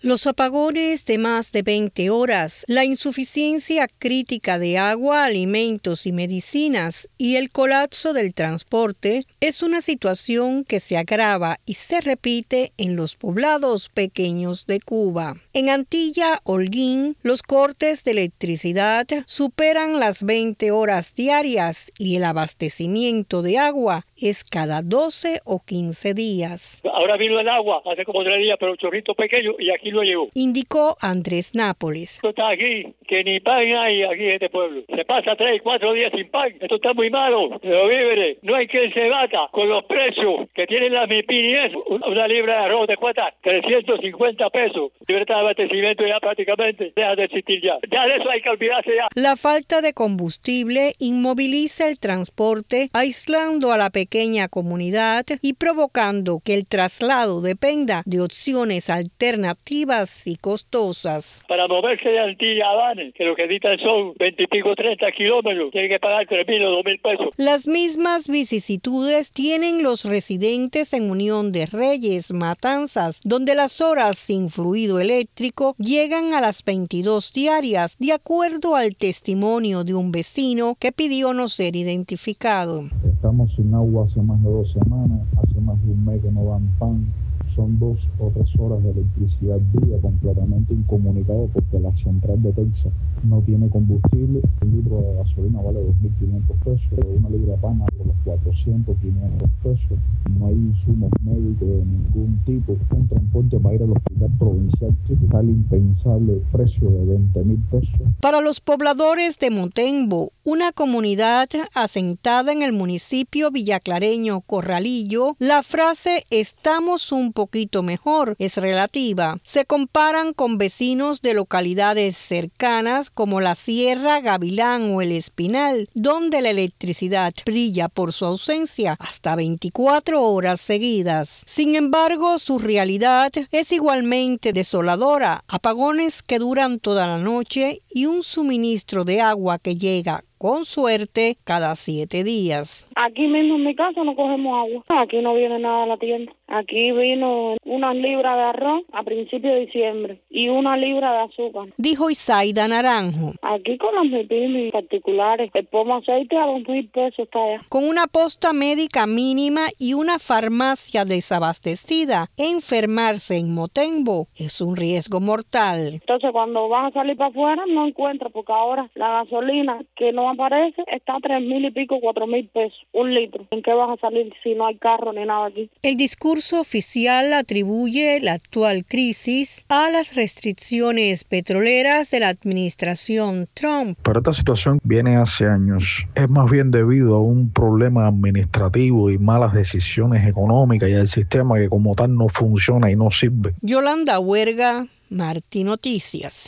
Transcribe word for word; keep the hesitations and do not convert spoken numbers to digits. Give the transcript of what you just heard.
Los apagones de más de veinte horas, la insuficiencia crítica de agua, alimentos y medicinas y el colapso del transporte es una situación que se agrava y se repite en los poblados pequeños de Cuba. En Antilla, Holguín, los cortes de electricidad superan las veinte horas diarias y el abastecimiento de agua es cada doce o quince días. Ahora vino el agua hace como tres días, pero un chorrito pequeño y aquí lo llegó. Indicó Andrés Nápoles. Esto está aquí, que ni pan hay aquí en este pueblo. Se pasa tres, cuatro días sin pan. Esto está muy malo. Los víveres, no hay quien se bata con los precios que tienen las MIPINIES. Una libra de arroz te cuesta trescientos cincuenta pesos. Libertad de abastecimiento ya prácticamente deja de existir ya. Ya de eso hay que olvidarse ya. La falta de combustible inmoviliza el transporte, aislando a la pequeña comunidad y provocando que el traslado dependa de opciones alternativas y costosas. Para moverse de Antilla a Banes, que lo que necesitan son veintipico, treinta kilómetros, tienen que pagar tres mil o dos mil pesos. Las mismas vicisitudes tienen los residentes en Unión de Reyes, Matanzas, donde las horas sin fluido eléctrico llegan a las veintidós diarias, de acuerdo al testimonio de un vecino que pidió no ser identificado. Estamos sin agua hace más de dos semanas, hace más de un mes que no dan pan. Son dos o tres horas de electricidad día completamente incomunicado porque la central de Texas no tiene combustible. Un litro de gasolina vale dos mil quinientos pesos, una libra de pan por los cuatrocientos, quinientos pesos. No hay insumos médicos de ningún tipo. Un transporte para ir al hospital provincial está el impensable precio de veinte mil pesos. Para los pobladores de Motembo, una comunidad asentada en el municipio villaclareño Corralillo, la frase "estamos un poquito mejor" es relativa. Se comparan con vecinos de localidades cercanas como la Sierra, Gavilán o El Espinal, donde la electricidad brilla por su ausencia hasta veinticuatro horas seguidas. Sin embargo, su realidad es igualmente desoladora. Apagones que duran toda la noche y un suministro de agua que llega con suerte cada siete días. Aquí mismo en mi casa no cogemos agua. Aquí no viene nada a la tienda. Aquí vino una libra de arroz a principios de diciembre y una libra de azúcar. Dijo Isaida Naranjo. Aquí con las MIPIMES particulares, el pomo aceite a dos mil pesos está allá. Con una posta médica mínima y una farmacia desabastecida, enfermarse en Motembo es un riesgo mortal. Entonces cuando vas a salir para afuera no encuentras, porque ahora la gasolina que no aparece está a tres mil y pico, cuatro mil pesos, un litro. ¿En qué vas a salir si no hay carro ni nada aquí? El discurso oficial atribuye la actual crisis a las restricciones petroleras de la administración Trump. Pero esta situación viene hace años. Es más bien debido a un problema administrativo y malas decisiones económicas y al sistema que como tal no funciona y no sirve. Yolanda Huerga, Martí Noticias.